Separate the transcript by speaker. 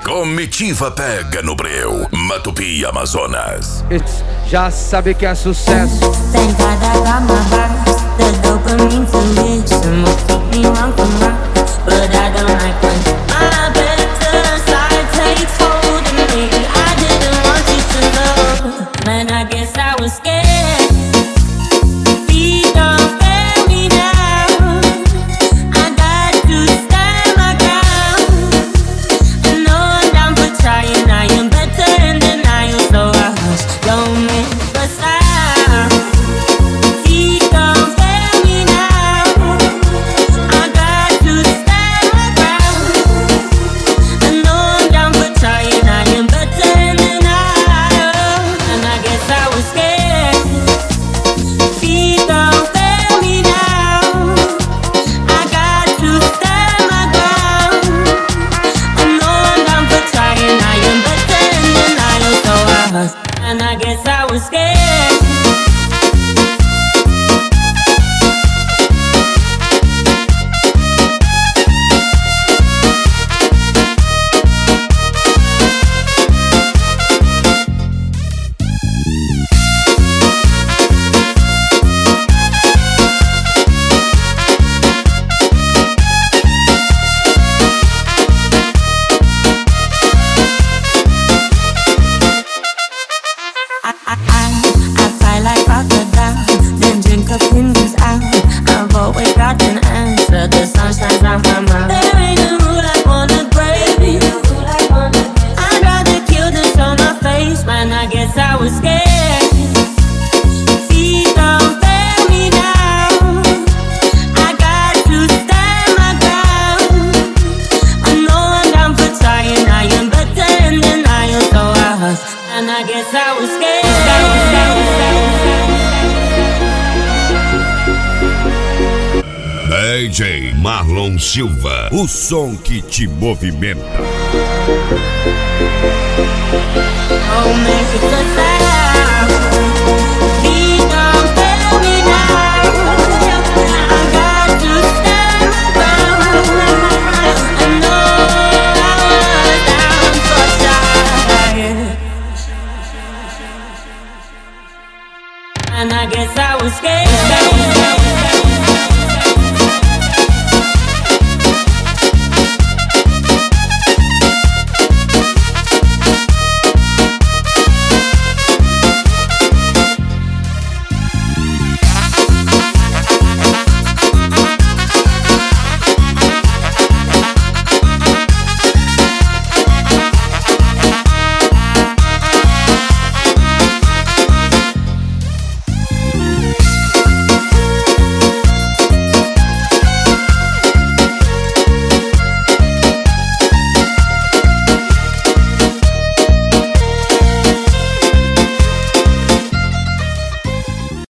Speaker 1: Comitiva pega no breu, Matupi, Amazonas.
Speaker 2: Já sabe que é sucesso.
Speaker 3: Thank God I got my vibes, the dopamine to listen will keep me on from rocks, but I don't like when my better side takes hold of me. I didn't want you to know, man, I guess I was scared. Please don't fail me now. I got to stand my ground. I know I'm down for trying, I am better in denial, so I hush, don't make a sound. Please don't fail me now. I got to stand my ground. I know I'm down for trying, I am better in denial, and I guess I was scared. Please don't fail me now. I got to stand my ground. I know I'm down for trying, I am better in denial, so I hush, and I guess I was scared. I fight like crocodile, then drink up in this out. I've always got an answer, the sun shines on my mouth. There ain't a rule I wanna break. I'd rather kill than show my face, man, I guess I was scared. Please don't fail me now. I got to stand my ground. I know I'm down for trying, I am better in denial, so I hush, and I guess I was scared.
Speaker 4: DJ Marlon Silva, o som que te movimenta.
Speaker 3: Oh, make it a